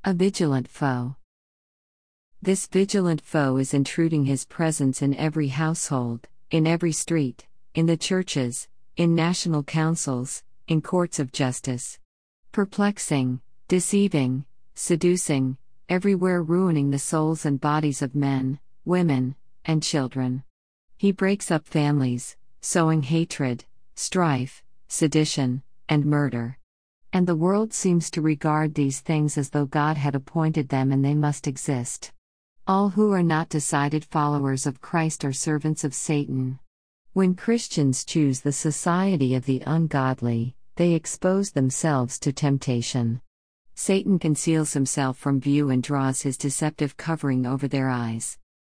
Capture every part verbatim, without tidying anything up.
A vigilant foe. This vigilant foe is intruding his presence in every household, in every street, in the churches, in national councils, in courts of justice. Perplexing, deceiving, seducing, everywhere ruining the souls and bodies of men, women, and children. He breaks up families, sowing hatred, strife, sedition, and murder. And the world seems to regard these things as though God had appointed them and they must exist. All who are not decided followers of Christ are servants of Satan. When Christians choose the society of the ungodly, they expose themselves to temptation. Satan conceals himself from view and draws his deceptive covering over their eyes.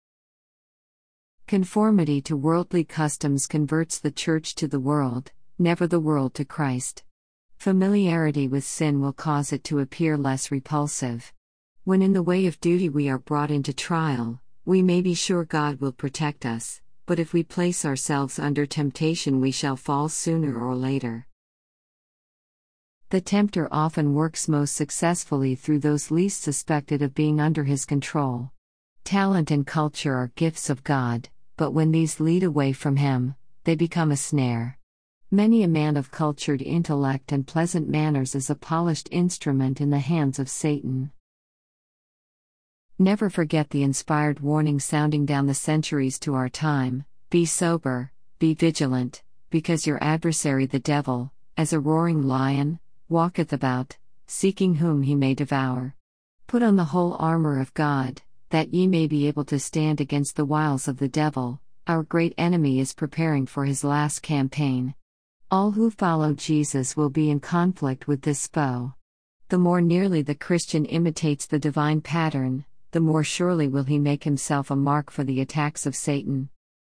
Conformity to worldly customs converts the church to the world, never the world to Christ. Familiarity with sin will cause it to appear less repulsive. When in the way of duty we are brought into trial, we may be sure God will protect us, but if we place ourselves under temptation we shall fall sooner or later. The tempter often works most successfully through those least suspected of being under his control. Talent and culture are gifts of God, but when these lead away from Him, they become a snare. Many a man of cultured intellect and pleasant manners is a polished instrument in the hands of Satan. Never forget the inspired warning sounding down the centuries to our time: be sober, be vigilant, because your adversary the devil, as a roaring lion, walketh about, seeking whom he may devour. Put on the whole armor of God, that ye may be able to stand against the wiles of the devil. Our great enemy is preparing for his last campaign. All who follow Jesus will be in conflict with this foe. The more nearly the Christian imitates the divine pattern, the more surely will he make himself a mark for the attacks of Satan.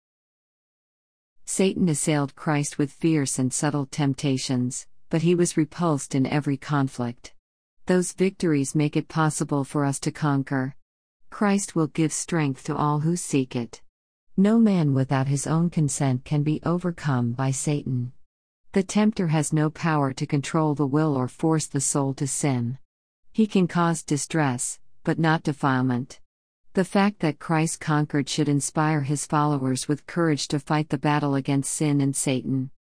Satan assailed Christ with fierce and subtle temptations, but he was repulsed in every conflict. Those victories make it possible for us to conquer. Christ will give strength to all who seek it. No man without his own consent can be overcome by Satan. The tempter has no power to control the will or force the soul to sin. He can cause distress, but not defilement. The fact that Christ conquered should inspire his followers with courage to fight the battle against sin and Satan.